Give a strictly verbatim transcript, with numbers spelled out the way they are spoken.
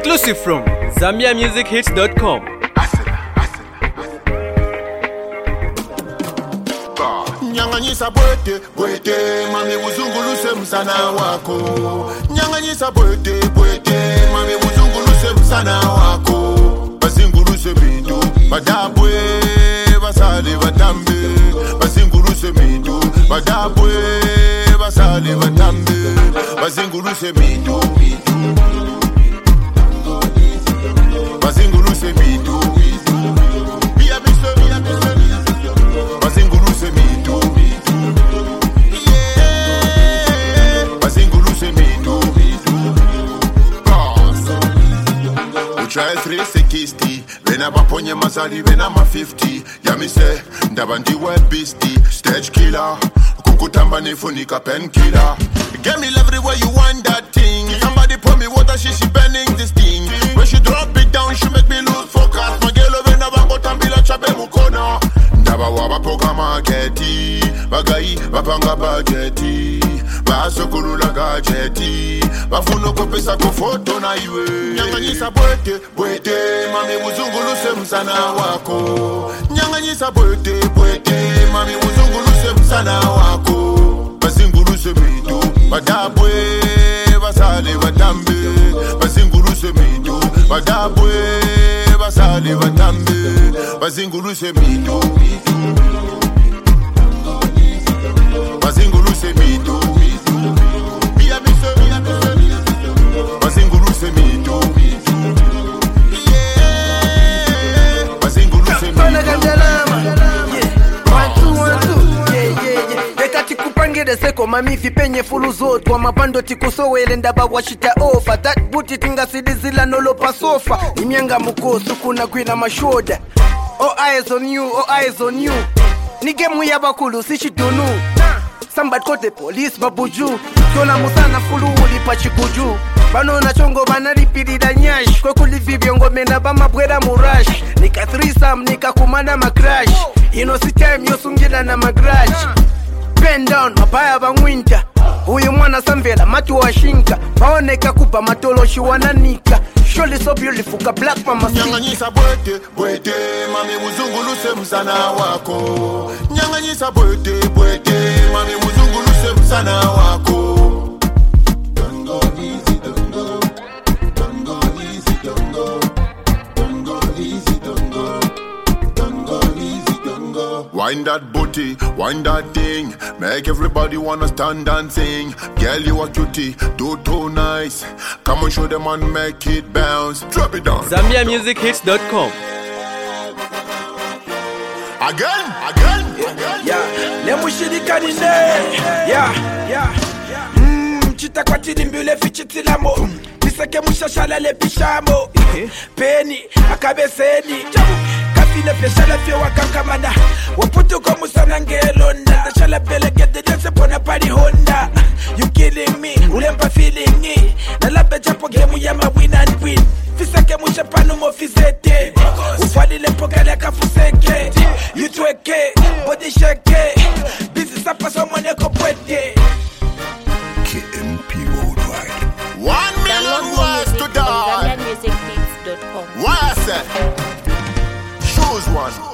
Exclusive from Zambia Music Hits dot com. Nyanganyisa bwete, bwete, mami uzunguluse msana wako. Nyanganyisa bwete, bwete, mami uzunguluse msana wako. Basinguluse mindu, badabwe, basale batambe. Basinguluse mindu, badabwe, basale batambe. Basinguluse mindu, basinguluse mindu. Bia biso, bia biso. Basinguluse mindu. Try three sixty, when I baponye mazali, when I'm a fifty. Ya mi say, ndabandi web beastie, stage killer. Kukutamba nifunika pen killer. Get me love everywhere you want that thing. Somebody pour me water, she she bending this thing. When she drop it down, she make me lose focus. Magelo when I bango tambila chabe mukona. Ndaba waba poka marketi, bagai bapanga bageti. Basokulula gajeti, bafuno kopesa kufoto na iwe. Nyanganyisa bwete, bwete, mami uzunguluse msana wako. Nyanganyisa bwete, bwete, mami uzunguluse msana wako. Basinguluse midu, badabwe, basale batambe. Basinguluse midu, badabwe, basale batambe. Basinguluse midu, basinguluse midu. Basinguluse midu. Basinguluse midu. Kupangede seko mami vipenye fulu zote wa mapando tikusowele ndaba washita ofa that booty tinga sidizila nolo pasofa imyanga mukosu kuna kwina mashoda. All eyes on you, all eyes on you. Nige muyabakulu sishidunu. Somebody call the police babuju. Kona musana fulu ulipa chikuju. Bano na chongo bana ripirida nyash. Kwa kulivibyo ngome na bama bweda murash. Nika threesome nika kumana macrash. Ino si time yosungila na magraj. Bend down mabaya bangwinta. Uyu mwana samvela matu washinka. Baoneka kupa matolo shiwananika. Surely so beautiful ka black mama sing. Nyanganyisa bwete, bwete, mami uzunguluse msana wako. Nyanganyisa bwete, bwete, mami uzunguluse msana wako. Don't go easy, don't go. Don't go easy, don't go. Don't go easy, don't go. Don't go easy, don't go. Wind that booty, wind that thing. Make everybody wanna stand and sing. Girl, you are cutie, do too nice. Come on, show them and make it bounce. Drop it down. Zambia Music Hits dot com. Again, again, again. Yeah, lemushirikanine. Yeah, yeah. Mm, chita kwa tilimbule fichitilamo. Niseke mushashala le pishamo. Peni, akabeseni. Kafile peshala fye wakankamana. Waputu ko musana ngelonda. Tashala bele get the dance upon a party Honda. You killing me, ulempa feeling me. Nalabe japo gemu ya ma win and win. Fisake mushapanu mo fizete. Ufali le pokale kafuseke. You tweke, body shake. Busy sapa so mone ko pwede. K M P Worldwide. One million words to die. Zambia Music Hits dot com. Why I said? Choose one.